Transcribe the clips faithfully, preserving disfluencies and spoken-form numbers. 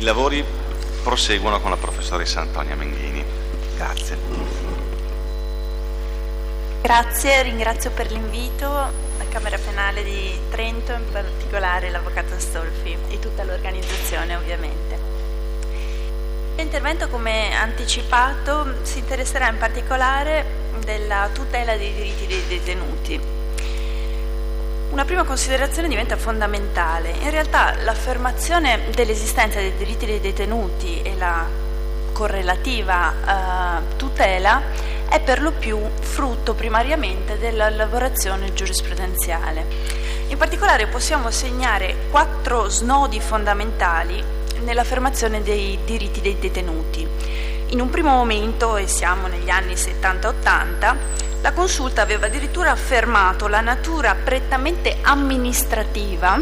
lavori proseguono con la professoressa Antonia Menghini. Grazie. Grazie, ringrazio per l'invito la Camera Penale di Trento, in particolare l'Avvocato Astolfi e tutta l'organizzazione ovviamente. L'intervento, come anticipato, si interesserà in particolare della tutela dei diritti dei detenuti. Una prima considerazione diventa fondamentale. In realtà l'affermazione dell'esistenza dei diritti dei detenuti e la correlativa eh, tutela è per lo più frutto primariamente della lavorazione giurisprudenziale. In particolare possiamo segnare quattro snodi fondamentali nell'affermazione dei diritti dei detenuti. In un primo momento, e siamo negli anni settanta ottanta, la Consulta aveva addirittura affermato la natura prettamente amministrativa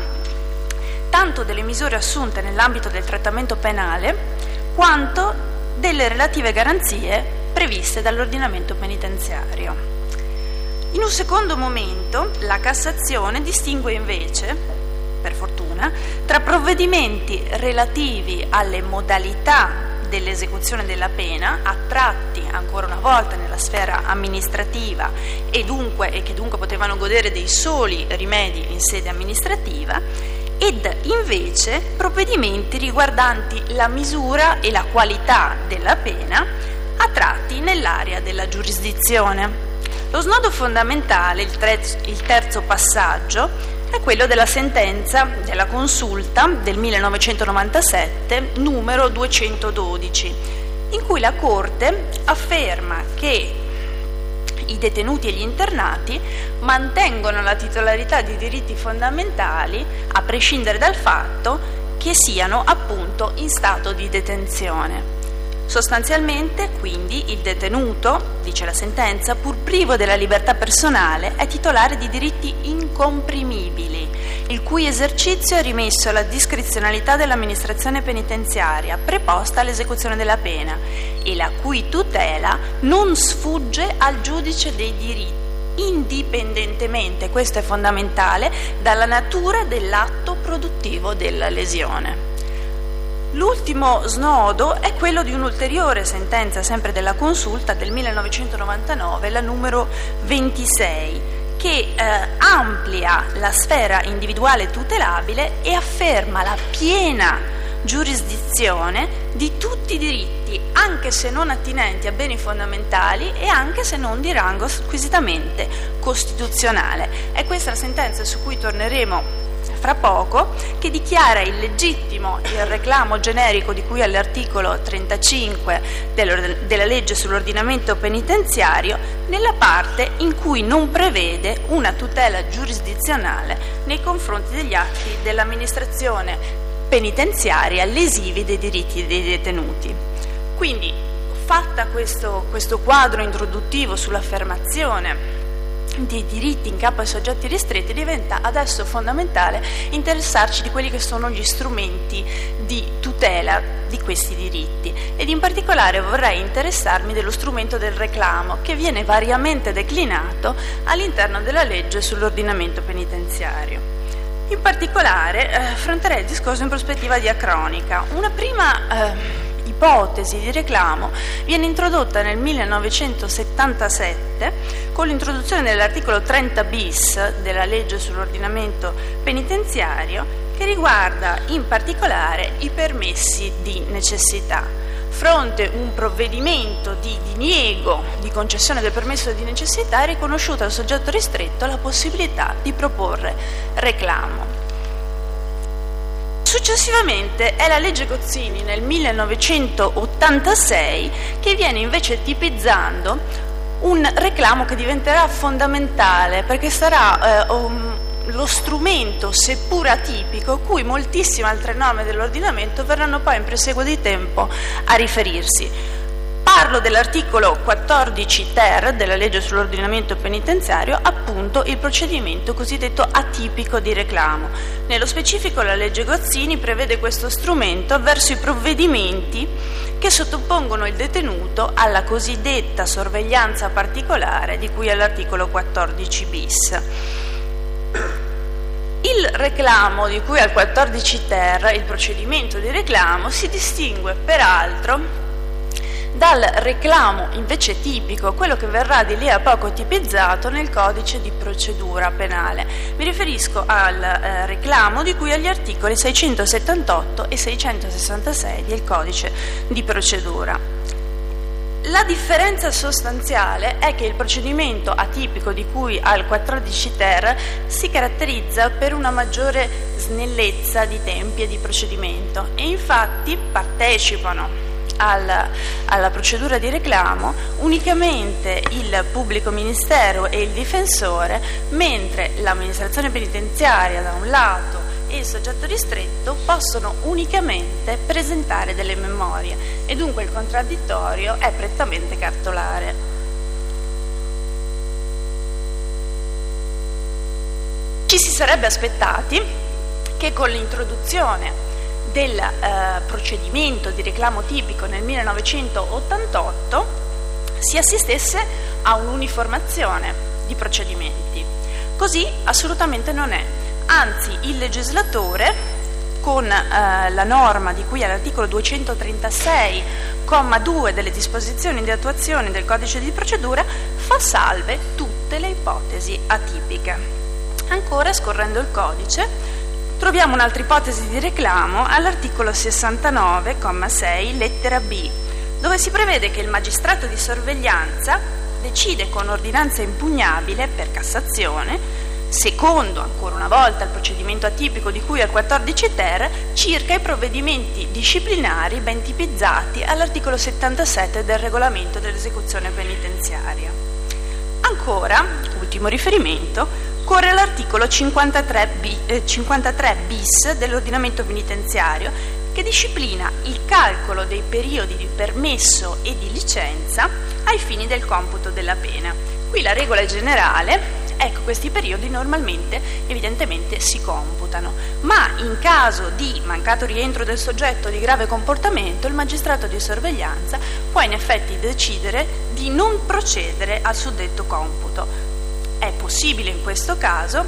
tanto delle misure assunte nell'ambito del trattamento penale quanto delle relative garanzie previste dall'ordinamento penitenziario. In un secondo momento la Cassazione distingue invece, per fortuna, tra provvedimenti relativi alle modalità dell'esecuzione della pena, attratti ancora una volta nella sfera amministrativa e, dunque, e che dunque potevano godere dei soli rimedi in sede amministrativa, ed invece provvedimenti riguardanti la misura e la qualità della pena attratti nell'area della giurisdizione. Lo snodo fondamentale, il, tre, il terzo passaggio, è quello della sentenza della Consulta del millenovecentonovantasette numero duecentododici, in cui la Corte afferma che i detenuti e gli internati mantengono la titolarità di diritti fondamentali a prescindere dal fatto che siano appunto in stato di detenzione. Sostanzialmente, quindi, il detenuto, dice la sentenza, pur privo della libertà personale, è titolare di diritti incomprimibili, il cui esercizio è rimesso alla discrezionalità dell'amministrazione penitenziaria preposta all'esecuzione della pena e la cui tutela non sfugge al giudice dei diritti, indipendentemente, questo è fondamentale, dalla natura dell'atto produttivo della lesione. L'ultimo snodo è quello di un'ulteriore sentenza, sempre della Consulta del millenovecentonovantanove, la numero ventisei, che eh, amplia la sfera individuale tutelabile e afferma la piena giurisdizione di tutti i diritti, anche se non attinenti a beni fondamentali e anche se non di rango squisitamente costituzionale. È questa la sentenza su cui torneremo fra poco, che dichiara illegittimo il reclamo generico di cui all'articolo trentacinque della legge sull'ordinamento penitenziario nella parte in cui non prevede una tutela giurisdizionale nei confronti degli atti dell'amministrazione penitenziaria lesivi dei diritti dei detenuti. Quindi, fatta questo, questo quadro introduttivo sull'affermazione dei diritti in capo ai soggetti ristretti, diventa adesso fondamentale interessarci di quelli che sono gli strumenti di tutela di questi diritti, ed in particolare vorrei interessarmi dello strumento del reclamo, che viene variamente declinato all'interno della legge sull'ordinamento penitenziario. In particolare eh, affronterei il discorso in prospettiva diacronica. Una prima eh, ipotesi di reclamo viene introdotta nel millenovecentosettantasette con l'introduzione dell'articolo trenta bis della legge sull'ordinamento penitenziario, che riguarda in particolare i permessi di necessità. Fronte un provvedimento di diniego di concessione del permesso di necessità, è riconosciuta al soggetto ristretto la possibilità di proporre reclamo. Successivamente è la legge Gozzini nel millenovecentottantasei che viene invece tipizzando un reclamo che diventerà fondamentale, perché sarà eh, um, lo strumento, seppur atipico, cui moltissime altre norme dell'ordinamento verranno poi in proseguo di tempo a riferirsi. Parlo dell'articolo quattordici ter della legge sull'ordinamento penitenziario, appunto il procedimento cosiddetto atipico di reclamo. Nello specifico la legge Gozzini prevede questo strumento verso i provvedimenti che sottopongono il detenuto alla cosiddetta sorveglianza particolare di cui all'articolo quattordici bis. Il reclamo di cui al quattordici ter, il procedimento di reclamo, si distingue peraltro dal reclamo invece tipico, quello che verrà di lì a poco tipizzato nel codice di procedura penale. Mi riferisco al eh, reclamo di cui agli articoli seicentosettantotto e seicentosessantasei del codice di procedura. La differenza sostanziale è che il procedimento atipico di cui al quattordici ter si caratterizza per una maggiore snellezza di tempi e di procedimento, e infatti partecipano Alla, alla procedura di reclamo unicamente il pubblico ministero e il difensore, mentre l'amministrazione penitenziaria da un lato e il soggetto ristretto possono unicamente presentare delle memorie, e dunque il contraddittorio è prettamente cartolare. Ci si sarebbe aspettati che con l'introduzione del eh, procedimento di reclamo tipico nel millenovecentottantotto si assistesse a un'uniformazione di procedimenti. Così assolutamente non è, anzi il legislatore, con eh, la norma di cui all'articolo duecentotrentasei comma due delle disposizioni di attuazione del codice di procedura, fa salve tutte le ipotesi atipiche. Ancora, scorrendo il codice, troviamo un'altra ipotesi di reclamo all'articolo sessantanove comma sei lettera B, dove si prevede che il magistrato di sorveglianza decide con ordinanza impugnabile per Cassazione, secondo ancora una volta il procedimento atipico di cui al quattordici ter, circa i provvedimenti disciplinari ben tipizzati all'articolo settantasette del regolamento dell'esecuzione penitenziaria. Ancora, ultimo riferimento, corre l'articolo cinquantatré bis dell'ordinamento penitenziario, che disciplina il calcolo dei periodi di permesso e di licenza ai fini del computo della pena. Qui la regola è generale. Ecco, questi periodi normalmente evidentemente si computano, ma in caso di mancato rientro del soggetto di grave comportamento, il magistrato di sorveglianza può in effetti decidere di non procedere al suddetto computo. È possibile in questo caso,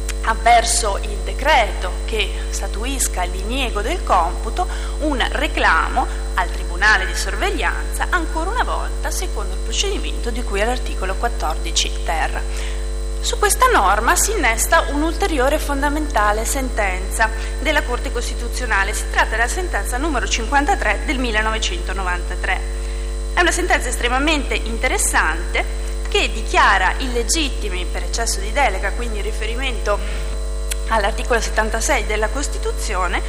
avverso il decreto che statuisca il diniego del computo, un reclamo al Tribunale di sorveglianza, ancora una volta secondo il procedimento di cui all'articolo quattordici ter. Su questa norma si innesta un'ulteriore fondamentale sentenza della Corte Costituzionale. Si tratta della sentenza numero cinquantatré del millenovecentonovantatré. È una sentenza estremamente interessante che dichiara illegittimi per eccesso di delega, quindi in riferimento all'articolo settantasei della Costituzione,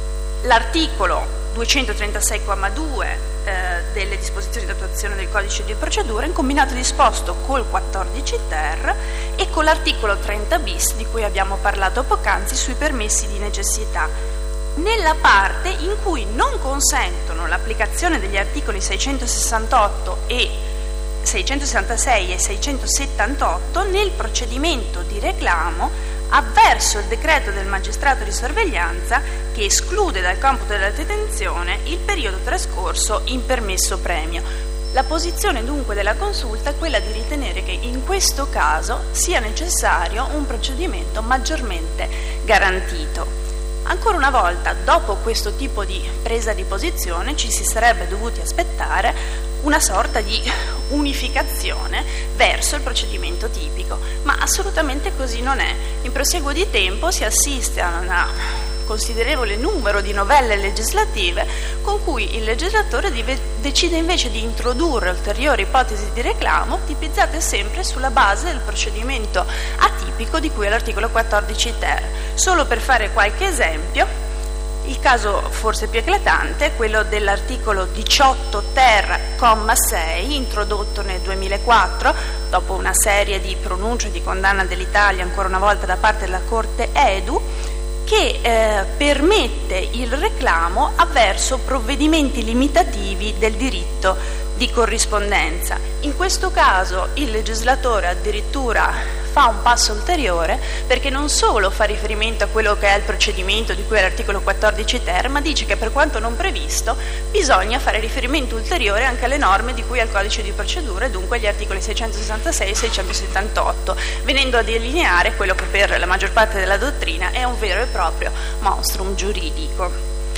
l'articolo duecentotrentasei comma due eh, delle disposizioni di attuazione del codice di procedura, in combinato disposto col quattordici ter e con l'articolo trenta bis di cui abbiamo parlato poc'anzi sui permessi di necessità, nella parte in cui non consentono l'applicazione degli articoli seicentosessantotto e seicentosessantasei e seicentosettantotto nel procedimento di reclamo avverso il decreto del magistrato di sorveglianza che esclude dal computo della detenzione il periodo trascorso in permesso premio. La posizione dunque della Consulta è quella di ritenere che in questo caso sia necessario un procedimento maggiormente garantito. Ancora una volta, dopo questo tipo di presa di posizione, ci si sarebbe dovuti aspettare una sorta di unificazione verso il procedimento tipico, ma assolutamente così non è. In proseguo di tempo si assiste a una considerevole numero di novelle legislative con cui il legislatore decide invece di introdurre ulteriori ipotesi di reclamo tipizzate sempre sulla base del procedimento atipico di cui è l'articolo quattordici ter. Solo per fare qualche esempio, il caso forse più eclatante è quello dell'articolo diciotto ter comma sei, introdotto nel duemilaquattro dopo una serie di pronunce di condanna dell'Italia ancora una volta da parte della Corte Edu, che eh, permette il reclamo avverso provvedimenti limitativi del diritto di corrispondenza. In questo caso il legislatore addirittura fa un passo ulteriore, perché non solo fa riferimento a quello che è il procedimento di cui è l'articolo quattordici ter, ma dice che per quanto non previsto bisogna fare riferimento ulteriore anche alle norme di cui è il codice di procedura, e dunque agli articoli seicentosessantasei e seicentosettantotto, venendo a delineare quello che per la maggior parte della dottrina è un vero e proprio monstrum giuridico.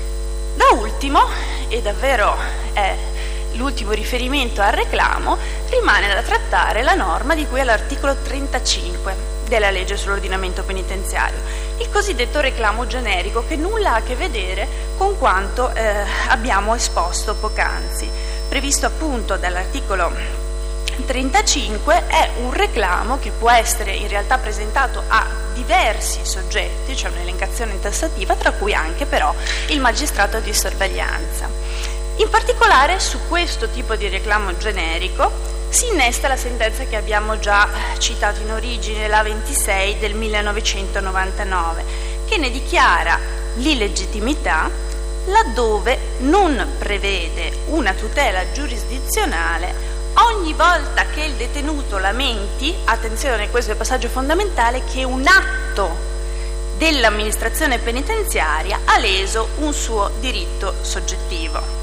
Da ultimo, e davvero è l'ultimo riferimento al reclamo, rimane da trattare la norma di cui è l'articolo trentacinque della legge sull'ordinamento penitenziario, il cosiddetto reclamo generico, che nulla ha a che vedere con quanto eh, abbiamo esposto poc'anzi. Previsto appunto dall'articolo trentacinque, è un reclamo che può essere in realtà presentato a diversi soggetti, cioè un'elencazione tassativa, tra cui anche però il magistrato di sorveglianza. In particolare su questo tipo di reclamo generico si innesta la sentenza che abbiamo già citato in origine, la ventisei del millenovecentonovantanove, che ne dichiara l'illegittimità laddove non prevede una tutela giurisdizionale ogni volta che il detenuto lamenti, attenzione, questo è il passaggio fondamentale, che un atto dell'amministrazione penitenziaria ha leso un suo diritto soggettivo.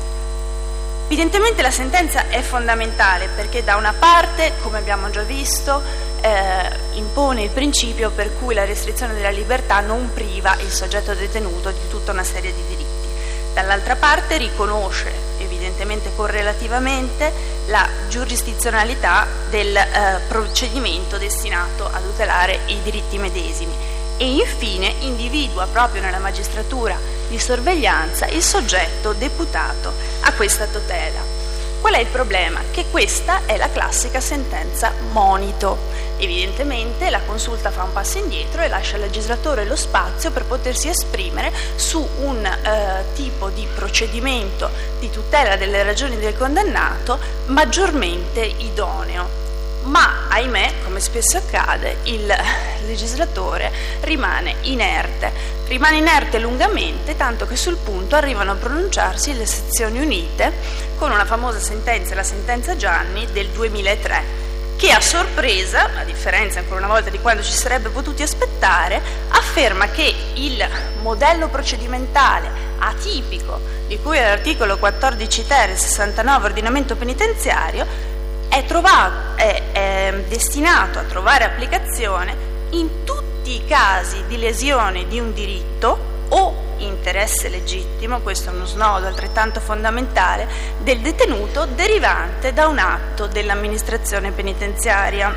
Evidentemente la sentenza è fondamentale perché da una parte, come abbiamo già visto, eh, impone il principio per cui la restrizione della libertà non priva il soggetto detenuto di tutta una serie di diritti. Dall'altra parte riconosce, evidentemente correlativamente, la giurisdizionalità del eh, procedimento destinato a tutelare i diritti medesimi. E infine individua proprio nella magistratura di sorveglianza il soggetto deputato a questa tutela. Qual è il problema? Che questa è la classica sentenza monito. Evidentemente la consulta fa un passo indietro e lascia al legislatore lo spazio per potersi esprimere su un eh, tipo di procedimento di tutela delle ragioni del condannato maggiormente idoneo. Ma, ahimè, come spesso accade, il legislatore rimane inerte, rimane inerte lungamente, tanto che sul punto arrivano a pronunciarsi le sezioni unite con una famosa sentenza, la sentenza Gianni del duemilatré, che a sorpresa, a differenza ancora una volta di quando ci sarebbe potuti aspettare, afferma che il modello procedimentale atipico di cui è l'articolo quattordici ter e sessantanove ordinamento penitenziario È, trovato, è, è destinato a trovare applicazione in tutti i casi di lesione di un diritto o interesse legittimo, questo è uno snodo altrettanto fondamentale, del detenuto derivante da un atto dell'amministrazione penitenziaria.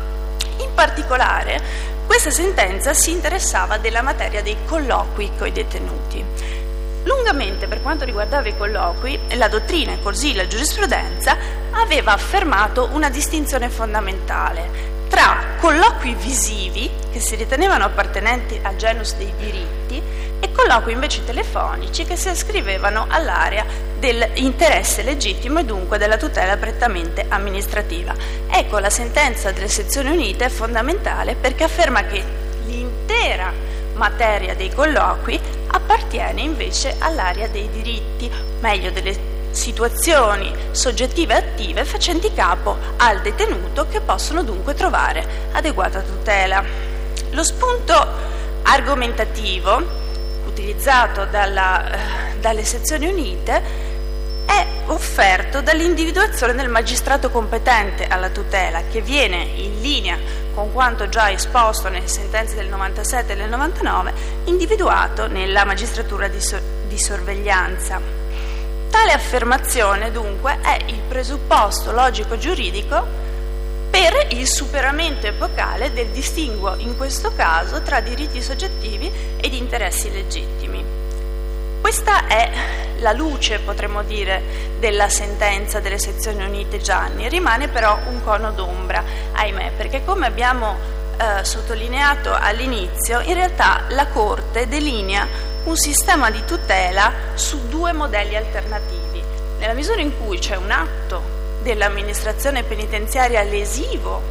In particolare, questa sentenza si interessava della materia dei colloqui coi detenuti. Lungamente, per quanto riguardava i colloqui, la dottrina e così la giurisprudenza aveva affermato una distinzione fondamentale tra colloqui visivi, che si ritenevano appartenenti al genus dei diritti, e colloqui invece telefonici che si ascrivevano all'area dell'interesse legittimo e dunque della tutela prettamente amministrativa. Ecco, la sentenza delle sezioni unite è fondamentale perché afferma che l'intera materia dei colloqui appartiene invece all'area dei diritti, meglio delle situazioni soggettive e attive facenti capo al detenuto, che possono dunque trovare adeguata tutela. Lo spunto argomentativo utilizzato dalla, dalle sezioni unite è offerto dall'individuazione del magistrato competente alla tutela, che viene in linea con quanto già esposto nelle sentenze del novantasette e del novantanove, individuato nella magistratura di, so- di sorveglianza. Tale affermazione, dunque, è il presupposto logico-giuridico per il superamento epocale del distinguo, in questo caso, tra diritti soggettivi ed interessi legittimi. Questa è la luce, potremmo dire, della sentenza delle sezioni unite Gianni. Rimane però un cono d'ombra, ahimè, perché come abbiamo eh, sottolineato all'inizio, in realtà la Corte delinea un sistema di tutela su due modelli alternativi. Nella misura in cui c'è un atto dell'amministrazione penitenziaria lesivo,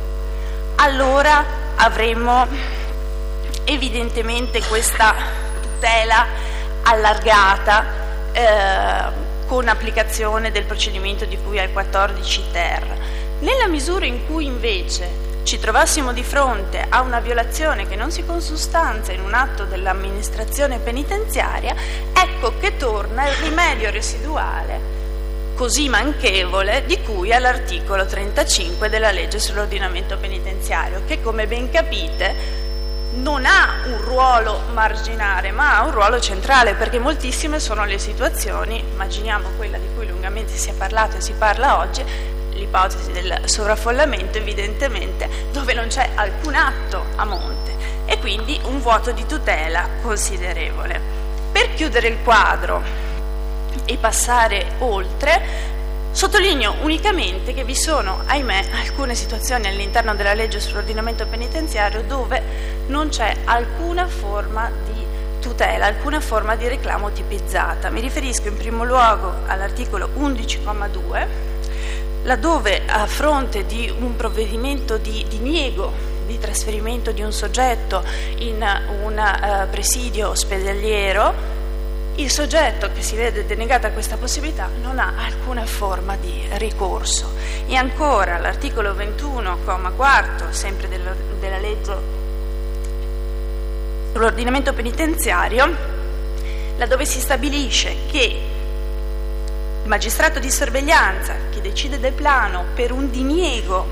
allora avremo evidentemente questa tutela allargata, eh, con applicazione del procedimento di cui al quattordici ter. Nella misura in cui invece ci trovassimo di fronte a una violazione che non si consustanza in un atto dell'amministrazione penitenziaria, ecco che torna il rimedio residuale così manchevole di cui all'articolo trentacinque della legge sull'ordinamento penitenziario, che come ben capite non ha un ruolo marginale ma ha un ruolo centrale, perché moltissime sono le situazioni, immaginiamo quella di cui lungamente si è parlato e si parla oggi, l'ipotesi del sovraffollamento evidentemente, dove non c'è alcun atto a monte e quindi un vuoto di tutela considerevole. Per chiudere il quadro e passare oltre, sottolineo unicamente che vi sono, ahimè, alcune situazioni all'interno della legge sull'ordinamento penitenziario dove non c'è alcuna forma di tutela, alcuna forma di reclamo tipizzata. Mi riferisco in primo luogo all'articolo undici comma due, laddove a fronte di un provvedimento di diniego di trasferimento di un soggetto in un uh, presidio ospedaliero, il soggetto che si vede denegata questa possibilità non ha alcuna forma di ricorso. E ancora l'articolo ventuno comma quattro, sempre della, della legge sull'ordinamento penitenziario, laddove si stabilisce che il magistrato di sorveglianza che decide del plano per un diniego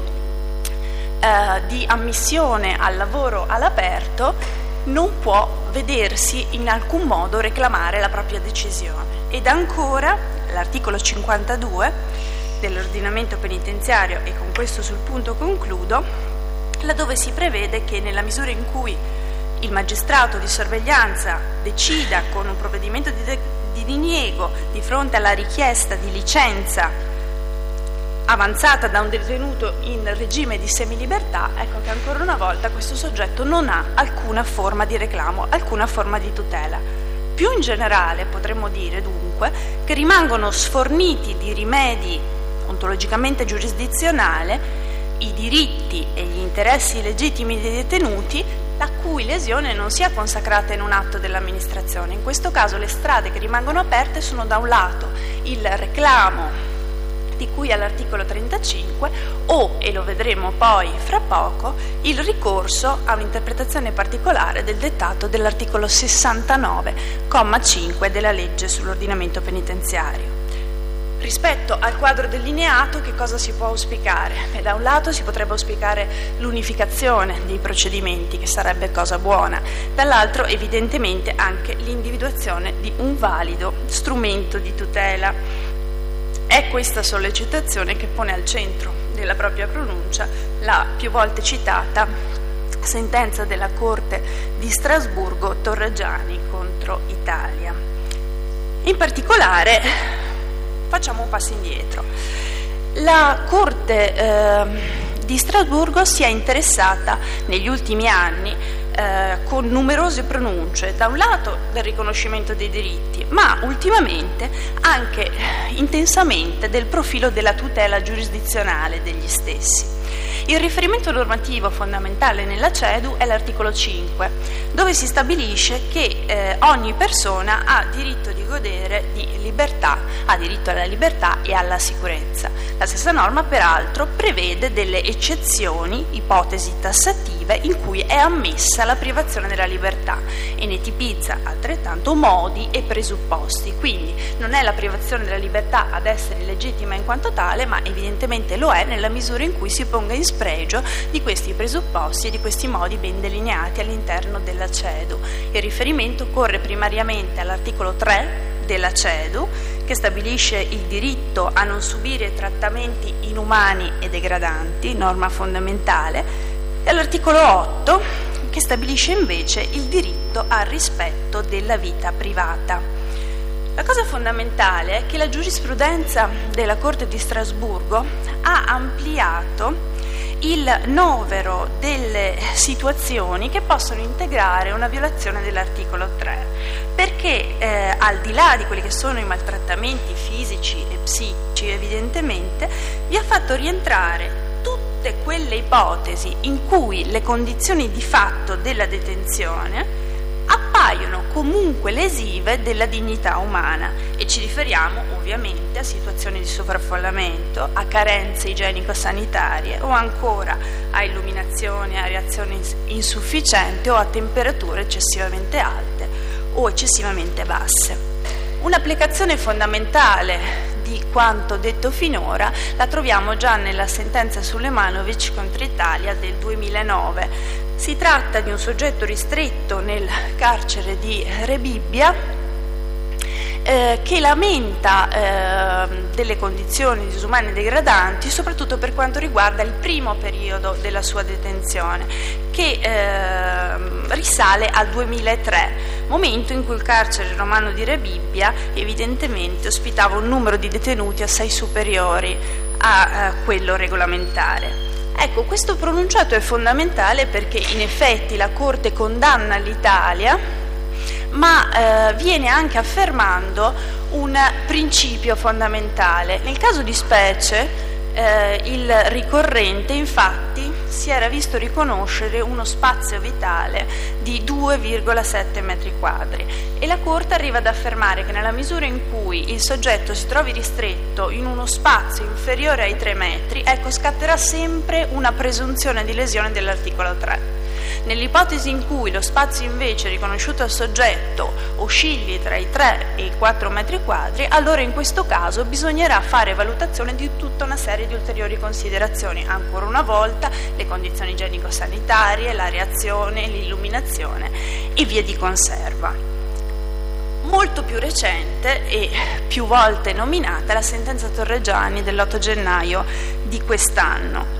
eh, di ammissione al lavoro all'aperto non può vedersi in alcun modo reclamare la propria decisione. Ed ancora l'articolo cinquantadue dell'ordinamento penitenziario, e con questo sul punto concludo, laddove si prevede che nella misura in cui il magistrato di sorveglianza decida con un provvedimento di, de- di diniego di fronte alla richiesta di licenza avanzata da un detenuto in regime di semilibertà, ecco che ancora una volta questo soggetto non ha alcuna forma di reclamo, alcuna forma di tutela. Più in generale potremmo dire dunque che rimangono sforniti di rimedi ontologicamente giurisdizionali i diritti e gli interessi legittimi dei detenuti, la cui lesione non sia consacrata in un atto dell'amministrazione. In questo caso le strade che rimangono aperte sono da un lato il reclamo di cui all'articolo trentacinque o, e lo vedremo poi fra poco, il ricorso a un'interpretazione particolare del dettato dell'articolo sessantanove comma cinque della legge sull'ordinamento penitenziario. Rispetto al quadro delineato, che cosa si può auspicare? Beh, da un lato si potrebbe auspicare l'unificazione dei procedimenti, che sarebbe cosa buona, dall'altro evidentemente anche l'individuazione di un valido strumento di tutela. È questa sollecitazione che pone al centro della propria pronuncia la più volte citata sentenza della Corte di Strasburgo Torreggiani contro Italia. In particolare facciamo un passo indietro. La Corte eh, di Strasburgo si è interessata negli ultimi anni Eh, con numerose pronunce, da un lato del riconoscimento dei diritti, ma ultimamente anche intensamente del profilo della tutela giurisdizionale degli stessi. Il riferimento normativo fondamentale nella CEDU è l'articolo cinque, dove si stabilisce che eh, ogni persona ha diritto di godere di libertà, ha diritto alla libertà e alla sicurezza. La stessa norma, peraltro, prevede delle eccezioni, ipotesi tassative, in cui è ammessa la privazione della libertà e ne tipizza altrettanto modi e presupposti. Quindi non è la privazione della libertà ad essere legittima in quanto tale, ma evidentemente lo è nella misura in cui si ponga in spregio di questi presupposti e di questi modi ben delineati all'interno della CEDU. Il riferimento corre primariamente all'articolo tre della CEDU, che stabilisce il diritto a non subire trattamenti inumani e degradanti, norma fondamentale, e all'articolo otto, che stabilisce invece il diritto al rispetto della vita privata. La cosa fondamentale è che la giurisprudenza della Corte di Strasburgo ha ampliato il novero delle situazioni che possono integrare una violazione dell'articolo tre, perché eh, al di là di quelli che sono i maltrattamenti fisici e psichici, evidentemente vi ha fatto rientrare tutte quelle ipotesi in cui le condizioni di fatto della detenzione appaiono appaiono comunque lesive della dignità umana, e ci riferiamo ovviamente a situazioni di sovraffollamento, a carenze igienico-sanitarie o ancora a illuminazione, a reazioni insufficienti o a temperature eccessivamente alte o eccessivamente basse. Un'applicazione fondamentale di quanto detto finora la troviamo già nella sentenza Sulejmanovic contro Italia del duemilanove. Si tratta di un soggetto ristretto nel carcere di Rebibbia eh, che lamenta eh, delle condizioni disumane e degradanti, soprattutto per quanto riguarda il primo periodo della sua detenzione, che eh, risale al duemilatré, momento in cui il carcere romano di Rebibbia evidentemente ospitava un numero di detenuti assai superiori a eh, quello regolamentare. Ecco, questo pronunciato è fondamentale perché in effetti la Corte condanna l'Italia, ma eh, viene anche affermando un principio fondamentale. Nel caso di specie eh, il ricorrente infatti si era visto riconoscere uno spazio vitale di due virgola sette metri quadri, e la Corte arriva ad affermare che nella misura in cui il soggetto si trovi ristretto in uno spazio inferiore ai tre metri, ecco, scatterà sempre una presunzione di lesione dell'articolo tre. Nell'ipotesi in cui lo spazio invece riconosciuto al soggetto oscilli tra i tre e i quattro metri quadri, allora in questo caso bisognerà fare valutazione di tutta una serie di ulteriori considerazioni, ancora una volta le condizioni igienico-sanitarie, la reazione, l'illuminazione e via di conserva. Molto più recente e più volte nominata la sentenza Torreggiani dell'otto gennaio di quest'anno.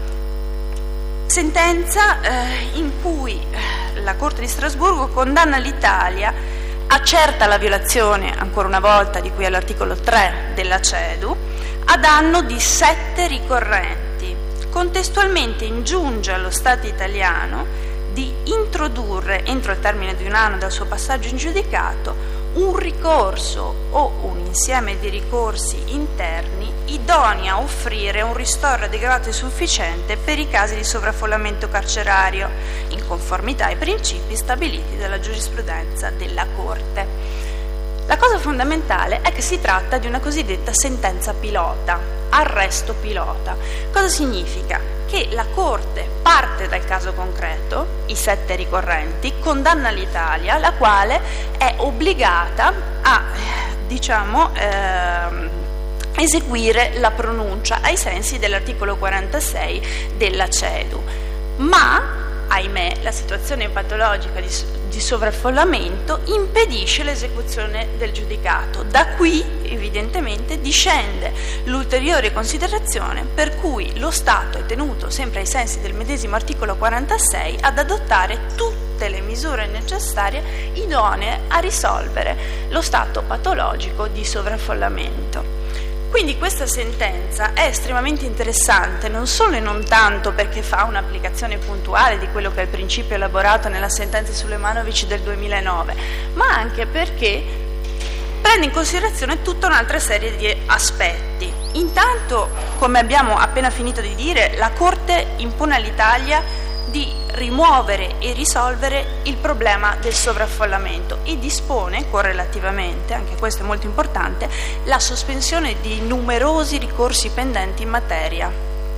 Sentenza eh, in cui la Corte di Strasburgo condanna l'Italia, accerta la violazione, ancora una volta, di cui all'articolo tre della CEDU, a danno di sette ricorrenti. Contestualmente ingiunge allo Stato italiano di introdurre, entro il termine di un anno dal suo passaggio in giudicato, un ricorso o un insieme di ricorsi interni idonei a offrire un ristoro adeguato e sufficiente per i casi di sovraffollamento carcerario, in conformità ai principi stabiliti dalla giurisprudenza della Corte. La cosa fondamentale è che si tratta di una cosiddetta sentenza pilota, arresto pilota. Cosa significa? Che la Corte parte dal caso concreto, i sette ricorrenti, condanna l'Italia, la quale è obbligata a, diciamo, ehm, eseguire la pronuncia ai sensi dell'articolo quarantasei della CEDU. Ma, ahimè, la situazione patologica di, di sovraffollamento impedisce l'esecuzione del giudicato. Da qui, evidentemente, discende l'ulteriore considerazione per cui lo Stato è tenuto, sempre ai sensi del medesimo articolo quarantasei, ad adottare tutte le misure necessarie idonee a risolvere lo stato patologico di sovraffollamento. Quindi questa sentenza è estremamente interessante, non solo e non tanto perché fa un'applicazione puntuale di quello che è il principio elaborato nella sentenza Sulejmanovic del duemilanove, ma anche perché prende in considerazione tutta un'altra serie di aspetti. Intanto, come abbiamo appena finito di dire, la Corte impone all'Italia di rimuovere e risolvere il problema del sovraffollamento e dispone correlativamente, anche questo è molto importante, la sospensione di numerosi ricorsi pendenti in materia.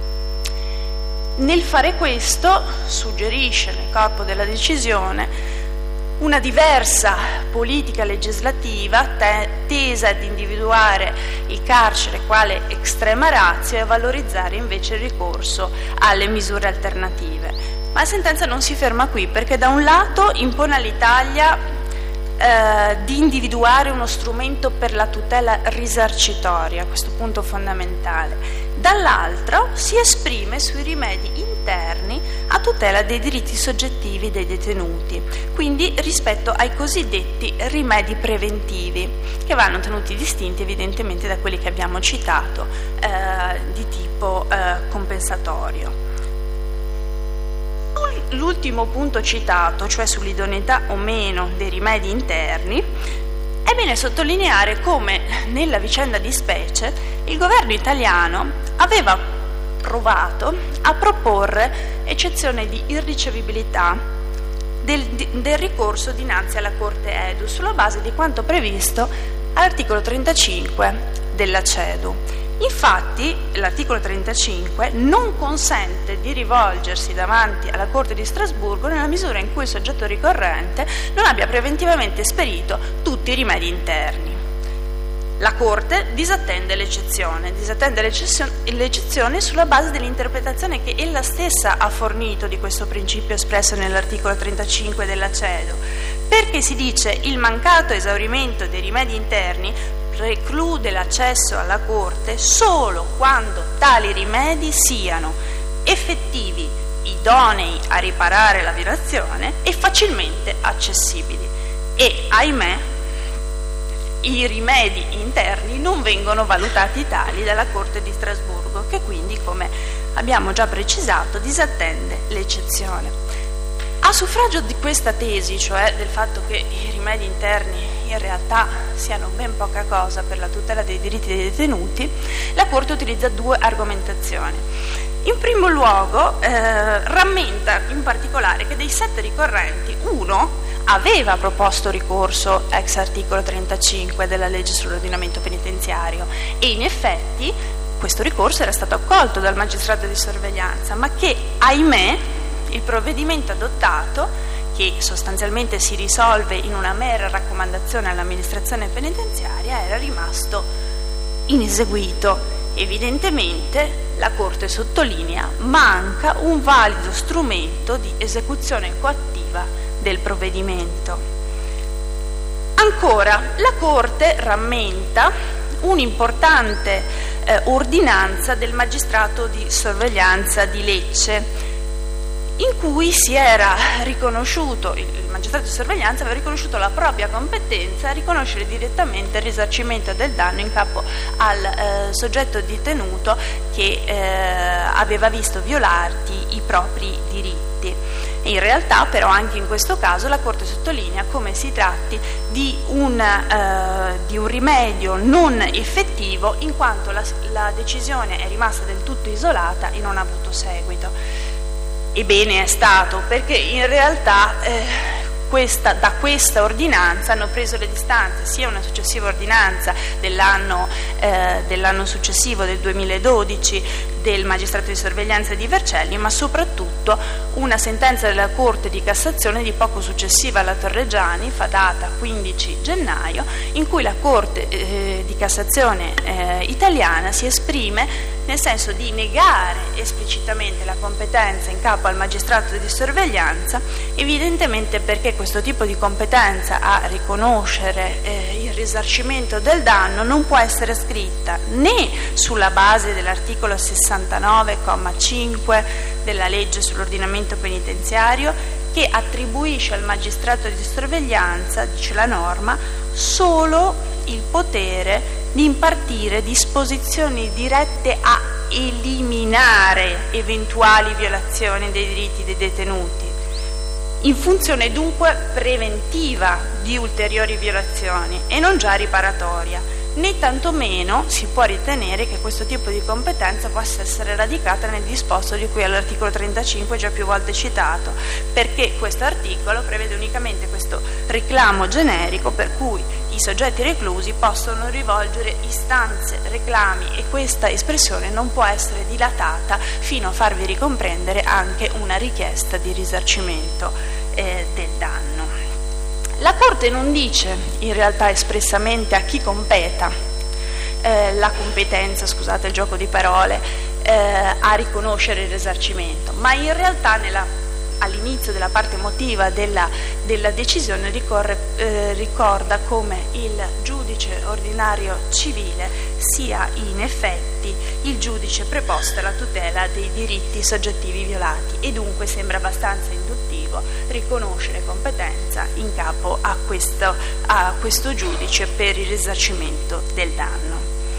Nel fare questo suggerisce nel corpo della decisione una diversa politica legislativa te- tesa ad individuare il carcere quale extrema ratio e a valorizzare invece il ricorso alle misure alternative. Ma la sentenza non si ferma qui, perché da un lato impone all'Italia eh, di individuare uno strumento per la tutela risarcitoria, questo punto fondamentale, dall'altro si esprime sui rimedi interni a tutela dei diritti soggettivi dei detenuti, quindi rispetto ai cosiddetti rimedi preventivi, che vanno tenuti distinti evidentemente da quelli che abbiamo citato eh, di tipo eh, compensatorio. L'ultimo punto citato, cioè sull'idoneità o meno dei rimedi interni, è bene sottolineare come nella vicenda di specie il governo italiano aveva provato a proporre eccezione di irricevibilità del, del ricorso dinanzi alla Corte E D U sulla base di quanto previsto all'articolo trentacinque della C E D U. Infatti l'articolo trentacinque non consente di rivolgersi davanti alla Corte di Strasburgo nella misura in cui il soggetto ricorrente non abbia preventivamente esperito tutti i rimedi interni. La Corte disattende l'eccezione, disattende l'eccezione sulla base dell'interpretazione che ella stessa ha fornito di questo principio espresso nell'articolo trentacinque della C E D U, perché si dice il mancato esaurimento dei rimedi interni preclude l'accesso alla Corte solo quando tali rimedi siano effettivi, idonei a riparare la violazione e facilmente accessibili. E, ahimè, i rimedi interni non vengono valutati tali dalla Corte di Strasburgo, che quindi, come abbiamo già precisato, disattende l'eccezione. A suffragio di questa tesi, cioè del fatto che i rimedi interni in realtà siano ben poca cosa per la tutela dei diritti dei detenuti, la Corte utilizza due argomentazioni. In primo luogo eh, rammenta in particolare che dei sette ricorrenti uno aveva proposto ricorso ex articolo trentacinque della legge sull'ordinamento penitenziario e in effetti questo ricorso era stato accolto dal magistrato di sorveglianza, ma che, ahimè, il provvedimento adottato, che sostanzialmente si risolve in una mera raccomandazione all'amministrazione penitenziaria, era rimasto ineseguito. Evidentemente la Corte sottolinea manca un valido strumento di esecuzione coattiva del provvedimento. Ancora, la Corte rammenta un'importante eh, ordinanza del magistrato di sorveglianza di Lecce, in cui si era riconosciuto, il magistrato di sorveglianza aveva riconosciuto la propria competenza a riconoscere direttamente il risarcimento del danno in capo al eh, soggetto detenuto che eh, aveva visto violati i propri diritti. In realtà però anche in questo caso la Corte sottolinea come si tratti di un, eh, di un rimedio non effettivo, in quanto la, la decisione è rimasta del tutto isolata e non ha avuto seguito. Ebbene è stato, perché in realtà eh, questa, da questa ordinanza hanno preso le distanze sia una successiva ordinanza dell'anno eh, dell'anno successivo, del duemiladodici, del magistrato di sorveglianza di Vercelli, ma soprattutto una sentenza della Corte di Cassazione di poco successiva alla Torreggiani, fa data quindici gennaio, in cui la Corte eh, di Cassazione eh, italiana si esprime nel senso di negare esplicitamente la competenza in capo al magistrato di sorveglianza, evidentemente perché questo tipo di competenza a riconoscere eh, il risarcimento del danno non può essere scritta né sulla base dell'articolo sessantanove comma cinque della legge sull'ordinamento penitenziario, che attribuisce al magistrato di sorveglianza, dice la norma, solo il potere di impartire disposizioni dirette a eliminare eventuali violazioni dei diritti dei detenuti, in funzione dunque preventiva di ulteriori violazioni e non già riparatoria, né tantomeno si può ritenere che questo tipo di competenza possa essere radicata nel disposto di cui all'articolo trentacinque già più volte citato, perché questo articolo prevede unicamente questo reclamo generico per cui i soggetti reclusi possono rivolgere istanze, reclami, e questa espressione non può essere dilatata fino a farvi ricomprendere anche una richiesta di risarcimento eh, del danno. La Corte non dice in realtà espressamente a chi competa eh, la competenza, scusate il gioco di parole, eh, a riconoscere il risarcimento, ma in realtà nella all'inizio della parte motiva della, della decisione ricorre, eh, ricorda come il giudice ordinario civile sia in effetti il giudice preposto alla tutela dei diritti soggettivi violati, e dunque sembra abbastanza induttivo riconoscere competenza in capo a questo, a questo giudice per il risarcimento del danno.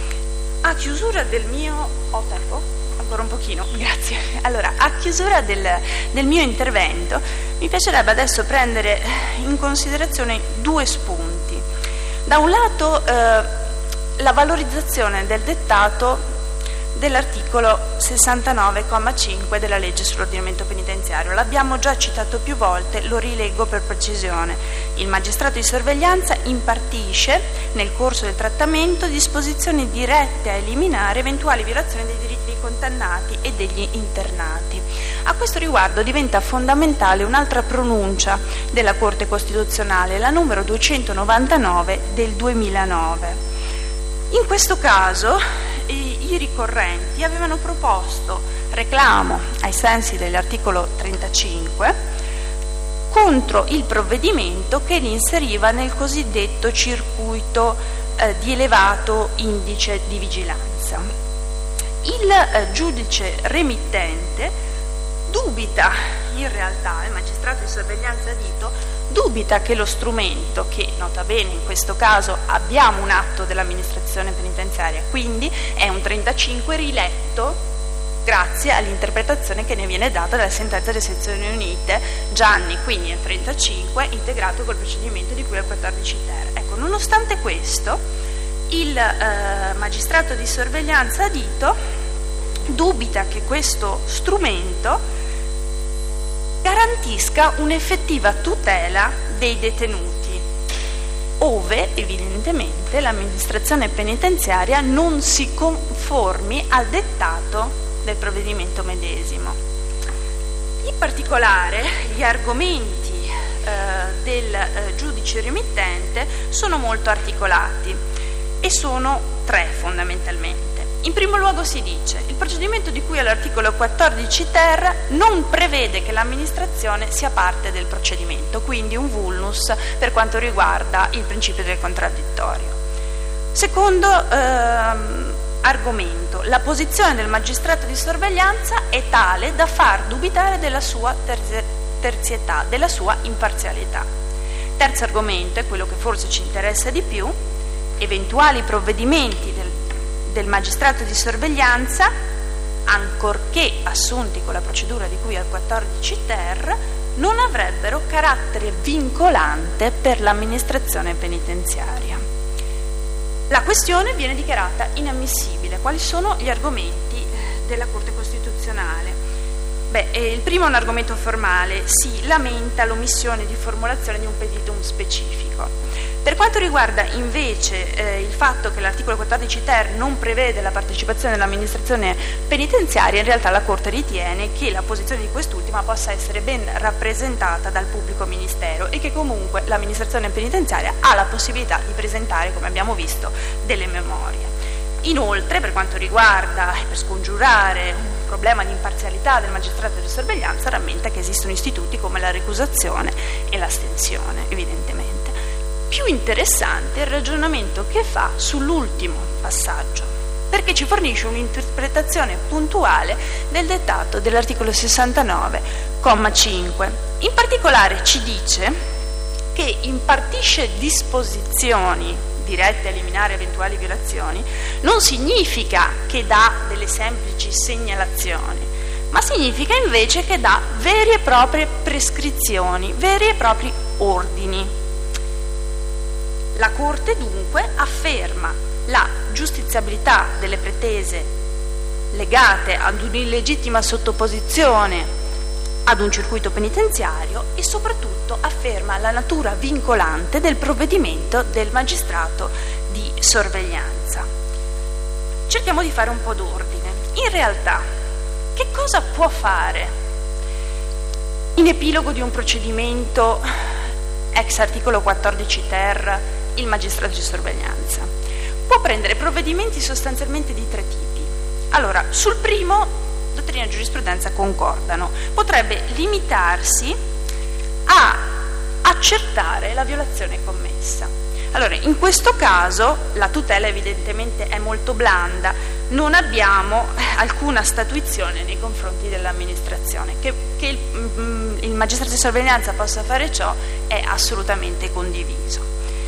A chiusura del mio... ho tempo? Ancora un pochino, grazie. Allora, a chiusura del, del mio intervento mi piacerebbe adesso prendere in considerazione due spunti. Da un lato eh, la valorizzazione del dettato dell'articolo sessantanove comma cinque della legge sull'ordinamento penitenziario. L'abbiamo già citato più volte, lo rileggo per precisione. Il magistrato di sorveglianza impartisce nel corso del trattamento disposizioni dirette a eliminare eventuali violazioni dei diritti dei condannati e degli internati. A questo riguardo diventa fondamentale un'altra pronuncia della Corte Costituzionale, la numero duecentonovantanove del duemilanove. In questo caso i ricorrenti avevano proposto reclamo ai sensi dell'articolo trentacinque contro il provvedimento che li inseriva nel cosiddetto circuito eh, di elevato indice di vigilanza. Il eh, giudice remittente dubita, in realtà, il magistrato di sorveglianza adito dubita che lo strumento, che nota bene in questo caso abbiamo un atto dell'amministrazione penitenziaria, quindi è un trentacinque riletto grazie all'interpretazione che ne viene data dalla sentenza delle sezioni unite Gianni, quindi è trentacinque integrato col procedimento di cui al quattordici ter. Ecco, nonostante questo, il eh, magistrato di sorveglianza adito dubita che questo strumento garantisca un'effettiva tutela dei detenuti, ove evidentemente l'amministrazione penitenziaria non si conformi al dettato del provvedimento medesimo. In particolare gli argomenti eh, del eh, giudice remittente sono molto articolati e sono tre fondamentalmente. In primo luogo si dice: il procedimento di cui all'articolo quattordici ter non prevede che l'amministrazione sia parte del procedimento, quindi un vulnus per quanto riguarda il principio del contraddittorio. Secondo ehm, argomento: la posizione del magistrato di sorveglianza è tale da far dubitare della sua terzi- terzietà, della sua imparzialità. Terzo argomento, è quello che forse ci interessa di più: eventuali provvedimenti del del magistrato di sorveglianza, ancorché assunti con la procedura di cui al quattordici ter, non avrebbero carattere vincolante per l'amministrazione penitenziaria. La questione viene dichiarata inammissibile. Quali sono gli argomenti della Corte Costituzionale? Beh, eh, il primo è un argomento formale: si lamenta l'omissione di formulazione di un petitum specifico. Per quanto riguarda invece eh, il fatto che l'articolo quattordici ter non prevede la partecipazione dell'amministrazione penitenziaria, in realtà la Corte ritiene che la posizione di quest'ultima possa essere ben rappresentata dal pubblico ministero e che comunque l'amministrazione penitenziaria ha la possibilità di presentare, come abbiamo visto, delle memorie. Inoltre, per quanto riguarda, e per scongiurare un problema di imparzialità del magistrato di sorveglianza, rammenta che esistono istituti come la recusazione e l'astensione, evidentemente. Più interessante è il ragionamento che fa sull'ultimo passaggio, perché ci fornisce un'interpretazione puntuale del dettato dell'articolo sessantanove comma cinque. In particolare ci dice che impartisce disposizioni dirette a eliminare eventuali violazioni non significa che dà delle semplici segnalazioni, ma significa invece che dà vere e proprie prescrizioni, veri e propri ordini. La Corte dunque afferma la giustiziabilità delle pretese legate ad un'illegittima sottoposizione ad un circuito penitenziario e soprattutto afferma la natura vincolante del provvedimento del magistrato di sorveglianza. Cerchiamo di fare un po' d'ordine. In realtà, che cosa può fare in epilogo di un procedimento ex articolo quattordici ter il magistrato di sorveglianza? Può prendere provvedimenti sostanzialmente di tre tipi. Allora, sul primo, dottrina e giurisprudenza concordano. Potrebbe limitarsi a accertare la violazione commessa. Allora, in questo caso la tutela evidentemente è molto blanda, non abbiamo alcuna statuizione nei confronti dell'amministrazione. Che, che il, il magistrato di sorveglianza possa fare ciò è assolutamente condiviso.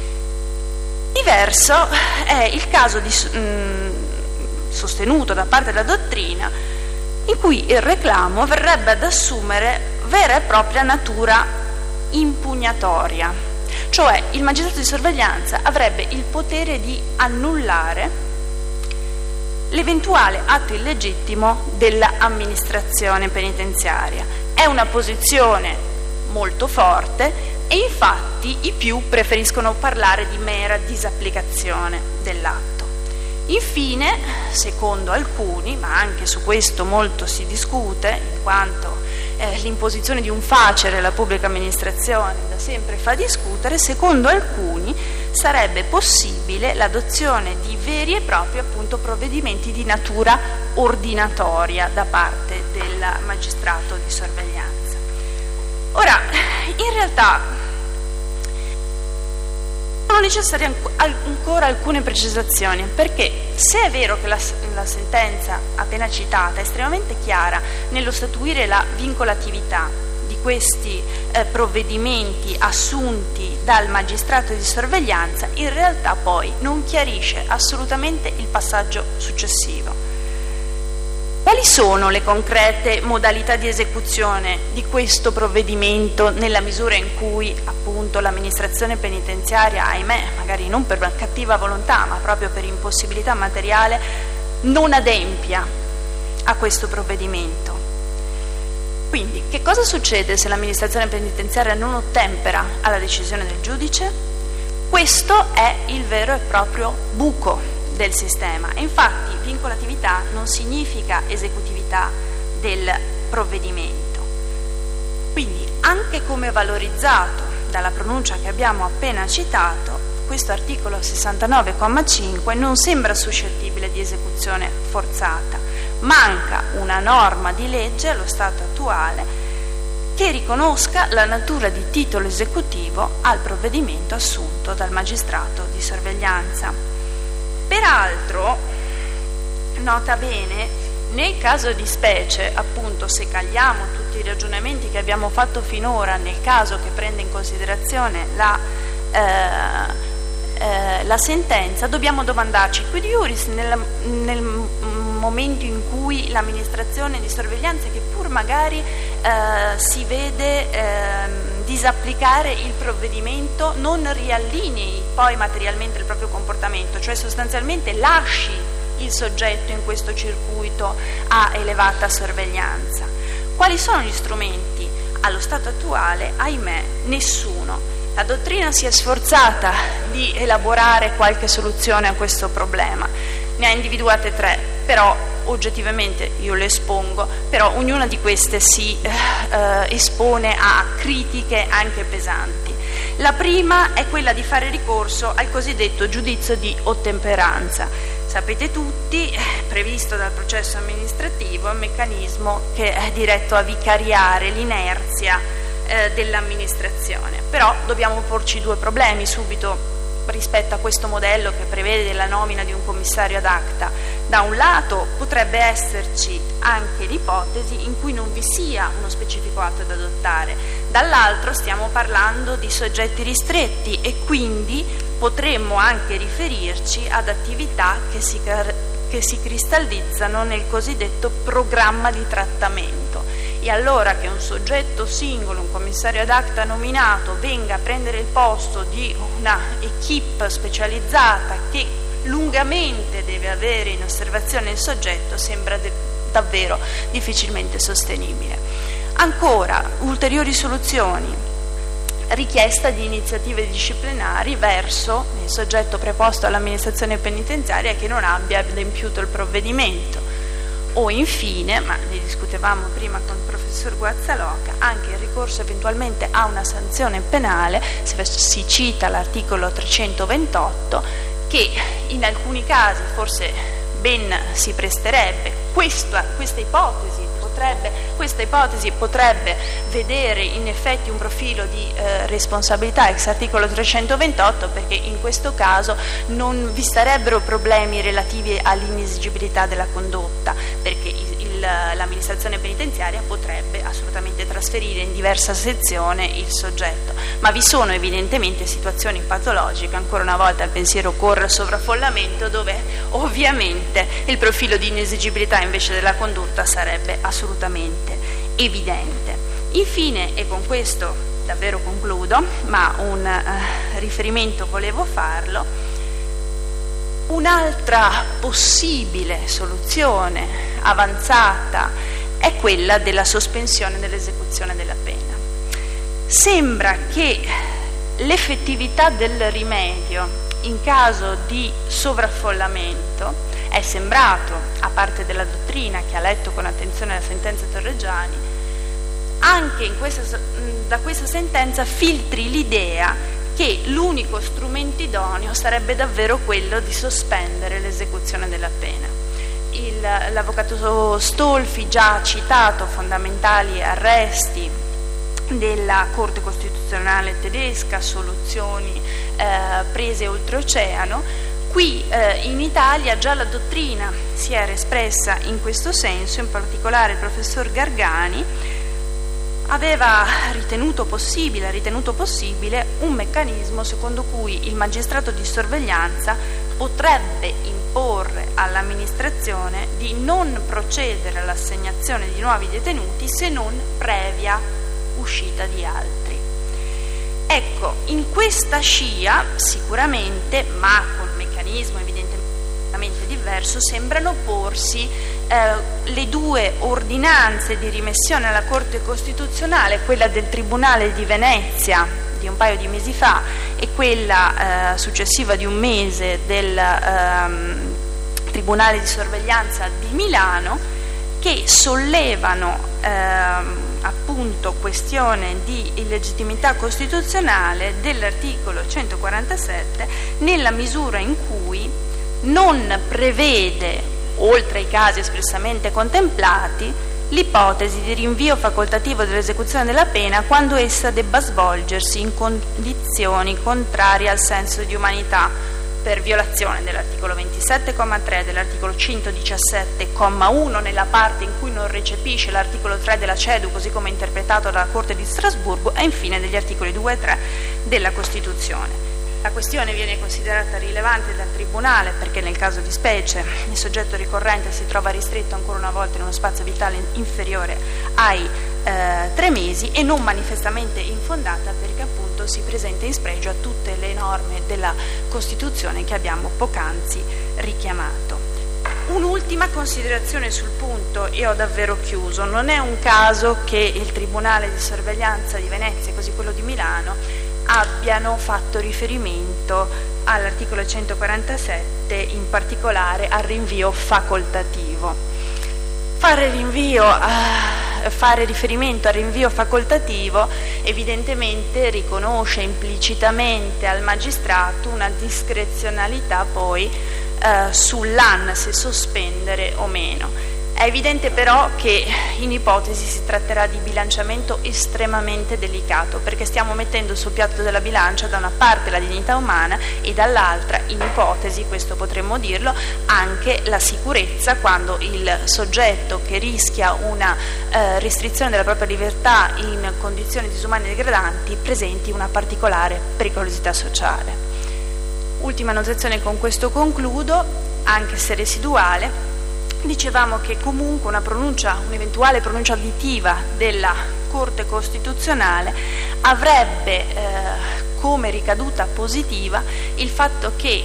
Diverso è il caso di, mh, sostenuto da parte della dottrina, in cui il reclamo verrebbe ad assumere vera e propria natura impugnatoria, cioè il magistrato di sorveglianza avrebbe il potere di annullare l'eventuale atto illegittimo dell'amministrazione penitenziaria. È una posizione molto forte e infatti i più preferiscono parlare di mera disapplicazione dell'atto. Infine, secondo alcuni, ma anche su questo molto si discute, in quanto eh, l'imposizione di un facere alla pubblica amministrazione da sempre fa discutere, secondo alcuni sarebbe possibile l'adozione di veri e propri appunto provvedimenti di natura ordinatoria da parte del magistrato di sorveglianza. Ora, in realtà sono necessarie ancora alcune precisazioni, perché se è vero che la, la sentenza appena citata è estremamente chiara nello statuire la vincolatività di questi eh, provvedimenti assunti dal magistrato di sorveglianza, in realtà poi non chiarisce assolutamente il passaggio successivo. Quali sono le concrete modalità di esecuzione di questo provvedimento nella misura in cui appunto l'amministrazione penitenziaria, ahimè, magari non per cattiva volontà ma proprio per impossibilità materiale, non adempia a questo provvedimento? Quindi, che cosa succede se l'amministrazione penitenziaria non ottempera alla decisione del giudice? Questo è il vero e proprio buco del sistema. E infatti vincolatività non significa esecutività del provvedimento. Quindi, anche come valorizzato dalla pronuncia che abbiamo appena citato, questo articolo sessantanove comma cinque non sembra suscettibile di esecuzione forzata. Manca una norma di legge allo stato attuale che riconosca la natura di titolo esecutivo al provvedimento assunto dal magistrato di sorveglianza. Peraltro, nota bene, nel caso di specie, appunto, se cagliamo tutti i ragionamenti che abbiamo fatto finora nel caso che prende in considerazione la, eh, eh, la sentenza, dobbiamo domandarci quid iuris nel, nel momento in cui l'amministrazione di sorveglianza, che pur magari eh, si vede eh, disapplicare il provvedimento, non riallinei poi materialmente il proprio comportamento, cioè sostanzialmente lasci il soggetto in questo circuito a elevata sorveglianza. Quali sono gli strumenti? Allo stato attuale, ahimè, nessuno. La dottrina si è sforzata di elaborare qualche soluzione a questo problema, ne ha individuate tre, però oggettivamente io le espongo, però ognuna di queste si eh, espone a critiche anche pesanti. La prima è quella di fare ricorso al cosiddetto giudizio di ottemperanza. Sapete tutti, previsto dal processo amministrativo, è un meccanismo che è diretto a vicariare l'inerzia eh, dell'amministrazione. Però dobbiamo porci due problemi subito rispetto a questo modello che prevede la nomina di un commissario ad acta. Da un lato potrebbe esserci anche l'ipotesi in cui non vi sia uno specifico atto da adottare, dall'altro stiamo parlando di soggetti ristretti e quindi potremmo anche riferirci ad attività che si, che si cristallizzano nel cosiddetto programma di trattamento. E allora che un soggetto singolo, un commissario ad acta nominato, venga a prendere il posto di una equipe specializzata che lungamente deve avere in osservazione il soggetto sembra davvero difficilmente sostenibile. Ancora, ulteriori soluzioni: richiesta di iniziative disciplinari verso il soggetto preposto all'amministrazione penitenziaria che non abbia adempiuto il provvedimento. O infine, ma ne discutevamo prima con il professor Guazzaloca, anche il ricorso eventualmente a una sanzione penale, se si cita l'articolo trecentoventotto, che in alcuni casi forse ben si presterebbe, questa, questa ipotesi potrebbe, questa ipotesi potrebbe vedere in effetti un profilo di eh, responsabilità ex articolo trecentoventotto, perché in questo caso non vi sarebbero problemi relativi all'inesigibilità della condotta, perché il, il, l'amministrazione penitenziaria potrebbe assolutamente trasferire in diversa sezione il soggetto, ma vi sono evidentemente situazioni patologiche, ancora una volta il pensiero corre al sovraffollamento, dove ovviamente il profilo di inesigibilità invece della condotta sarebbe assolutamente evidente. Infine, e con questo davvero concludo, ma un eh, riferimento volevo farlo, Un'altra possibile soluzione avanzata è quella della sospensione dell'esecuzione della pena. Sembra che l'effettività del rimedio in caso di sovraffollamento, è sembrato, a parte della dottrina che ha letto con attenzione la sentenza Torreggiani, anche in questa, da questa sentenza filtri l'idea che l'unico strumento idoneo sarebbe davvero quello di sospendere l'esecuzione della pena. L'avvocato Stolfi già ha citato fondamentali arresti della Corte Costituzionale tedesca, soluzioni eh, prese oltreoceano. Qui eh, in Italia già la dottrina si era espressa in questo senso, in particolare il professor Gargani aveva ritenuto possibile, ha ritenuto possibile un meccanismo secondo cui il magistrato di sorveglianza potrebbe imporre all'amministrazione di non procedere all'assegnazione di nuovi detenuti se non previa uscita di altri. Ecco, in questa scia sicuramente, ma con un meccanismo evidentemente diverso, sembrano porsi eh, le due ordinanze di rimessione alla Corte Costituzionale, quella del Tribunale di Venezia di un paio di mesi fa e quella eh, successiva di un mese del ehm, Tribunale di Sorveglianza di Milano, che sollevano ehm, appunto questione di illegittimità costituzionale dell'articolo centoquarantasette nella misura in cui non prevede, oltre ai casi espressamente contemplati, l'ipotesi di rinvio facoltativo dell'esecuzione della pena quando essa debba svolgersi in condizioni contrarie al senso di umanità, per violazione dell'articolo ventisette comma tre, dell'articolo centodiciassette comma uno nella parte in cui non recepisce l'articolo tre della C E D U così come interpretato dalla Corte di Strasburgo e infine degli articoli due e tre della Costituzione. La questione viene considerata rilevante dal Tribunale perché nel caso di specie il soggetto ricorrente si trova ristretto ancora una volta in uno spazio vitale inferiore ai eh, tre mesi e non manifestamente infondata perché appunto si presenta in spregio a tutte le norme della Costituzione che abbiamo poc'anzi richiamato. Un'ultima considerazione sul punto e ho davvero chiuso. Non è un caso che il Tribunale di Sorveglianza di Venezia, così quello di Milano, abbiano fatto riferimento all'articolo centoquarantasette, in particolare al rinvio facoltativo. Fare, rinvio, uh, fare riferimento al rinvio facoltativo evidentemente riconosce implicitamente al magistrato una discrezionalità poi uh, sull'A N se sospendere o meno. È evidente però che in ipotesi si tratterà di bilanciamento estremamente delicato perché stiamo mettendo sul piatto della bilancia da una parte la dignità umana e dall'altra, in ipotesi, questo potremmo dirlo, anche la sicurezza quando il soggetto che rischia una eh, restrizione della propria libertà in condizioni disumane e degradanti presenti una particolare pericolosità sociale. Ultima notazione, con questo concludo, anche se residuale. Dicevamo che comunque una pronuncia, un'eventuale pronuncia additiva della Corte Costituzionale avrebbe eh, come ricaduta positiva il fatto che,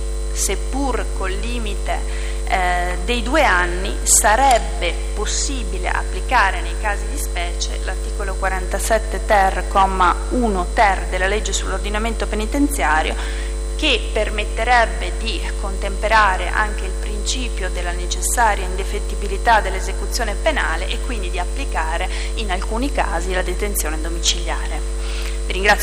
seppur col limite eh, dei due anni, sarebbe possibile applicare nei casi di specie l'articolo quarantasette ter, comma uno ter della legge sull'ordinamento penitenziario, che permetterebbe di contemperare anche il principio della necessaria indefettibilità dell'esecuzione penale e quindi di applicare in alcuni casi la detenzione domiciliare. Vi ringrazio.